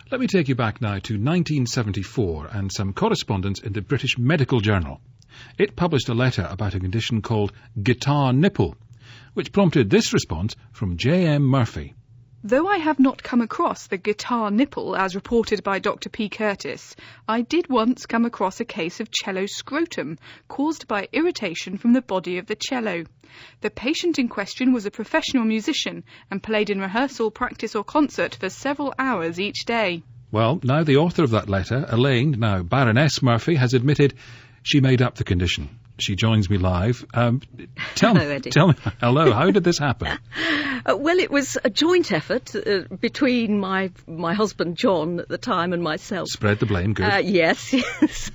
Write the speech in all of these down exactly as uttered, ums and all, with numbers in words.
Let me take you back now to nineteen seventy-four and some correspondence in the British Medical Journal. It published a letter about a condition called guitar nipple, which prompted this response from J M Murphy. Though I have not come across the guitar nipple as reported by Doctor P. Curtis, I did once come across a case of cello scrotum caused by irritation from the body of the cello. The patient in question was a professional musician and played in rehearsal, practice or concert for several hours each day. Well, now the author of that letter, Elaine, now Baroness Murphy, has admitted she made up the condition. She joins me live. Um, tell hello, me, Eddie. Tell me, hello, how did this happen? Uh, well, it was a joint effort uh, between my my husband John at the time and myself. Spread the blame, good. Uh, yes, yes.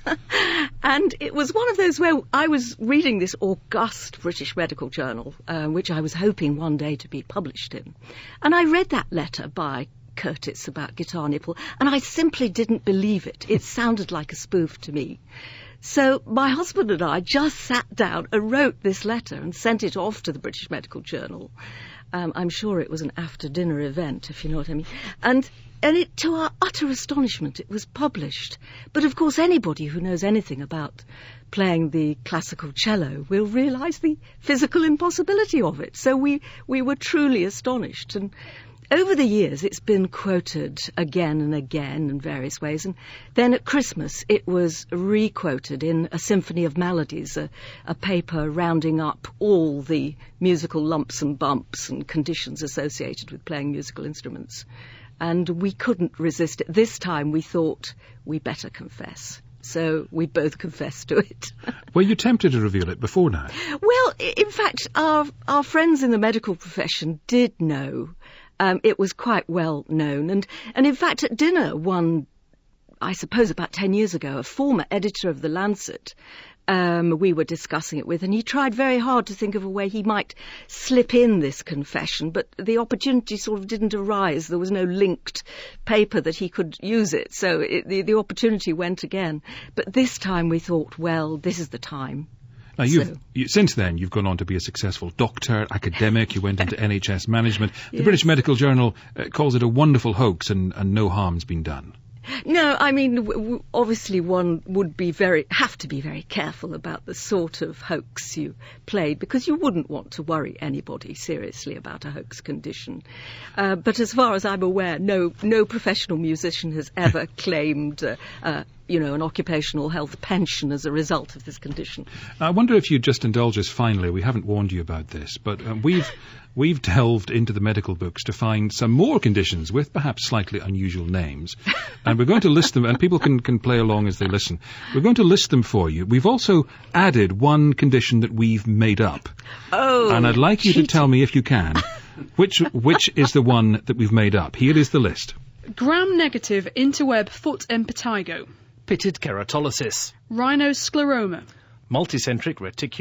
And it was one of those where I was reading this august British Medical Journal, uh, which I was hoping one day to be published in. And I read that letter by Curtis about guitar nipple, and I simply didn't believe it. It sounded like a spoof to me. So my husband and I just sat down and wrote this letter and sent it off to the British Medical Journal. Um, I'm sure it was an after-dinner event, if you know what I mean. And, and it, to our utter astonishment, it was published. But of course, anybody who knows anything about playing the classical cello will realise the physical impossibility of it. So we, we were truly astonished. And over the years, it's been quoted again and again in various ways. And then at Christmas, it was re-quoted in A Symphony of Melodies, a, a paper rounding up all the musical lumps and bumps and conditions associated with playing musical instruments. And we couldn't resist it. This time we thought we better confess. So we both confessed to it. Were you tempted to reveal it before now? Well, in fact, our, our friends in the medical profession did know. Um, it was quite well known. And, and in fact, at dinner one, I suppose about ten years ago, a former editor of The Lancet, um, we were discussing it with, and he tried very hard to think of a way he might slip in this confession, but the opportunity sort of didn't arise. There was no linked paper that he could use it, so it, the, the opportunity went again. But this time we thought, well, this is the time. Now, you've, So- you, since then, you've gone on to be a successful doctor, academic, you went into N H S management. The Yes. British Medical Journal uh, calls it a wonderful hoax and, and no harm's been done. No, I mean, w- w- obviously one would be very, have to be very careful about the sort of hoax you played, because you wouldn't want to worry anybody seriously about a hoax condition. Uh, but as far as I'm aware, no, no professional musician has ever claimed, uh, uh, you know, an occupational health pension as a result of this condition. I wonder if you'd just indulge us finally. We haven't warned you about this, but um, we've we've delved into the medical books to find some more conditions with perhaps slightly unusual names, and we're going to list them, and people can, can play along as they listen. We're going to list them for you. We've also added one condition that we've made up, Oh, and I'd like you cheating. to tell me, if you can, which which is the one that we've made up. Here is the list. Gram-negative interweb foot impetigo, Pitted keratolysis, rhinoscleroma, multicentric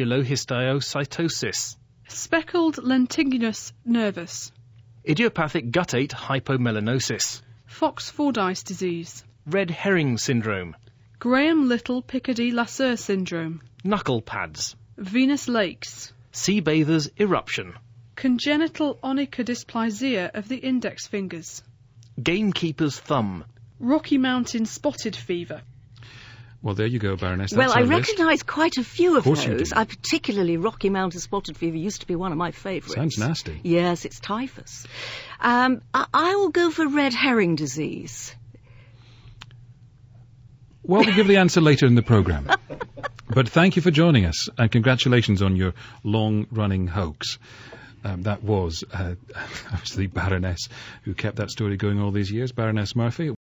reticulohistiocytosis, speckled lentiginous nervus, idiopathic guttate hypomelanosis, Fox-Fordyce disease, red herring syndrome, Graham-Little Picardy-Lasser syndrome, knuckle pads, venous lakes, sea bather's eruption, congenital onychodysplasia of the index fingers, gamekeeper's thumb. Rocky Mountain spotted fever. Well, there you go, Baroness. That's Well, I our list. recognise quite a few of, Of course you those. do. I particularly Rocky Mountain spotted fever used to be one of my favourites. Sounds nasty. Yes, it's typhus. Um, I, I will go for red herring disease. Well, we'll give the answer later in the programme. But thank you for joining us, and congratulations on your long-running hoax. Um, that was, uh, that was the Baroness who kept that story going all these years, Baroness Murphy.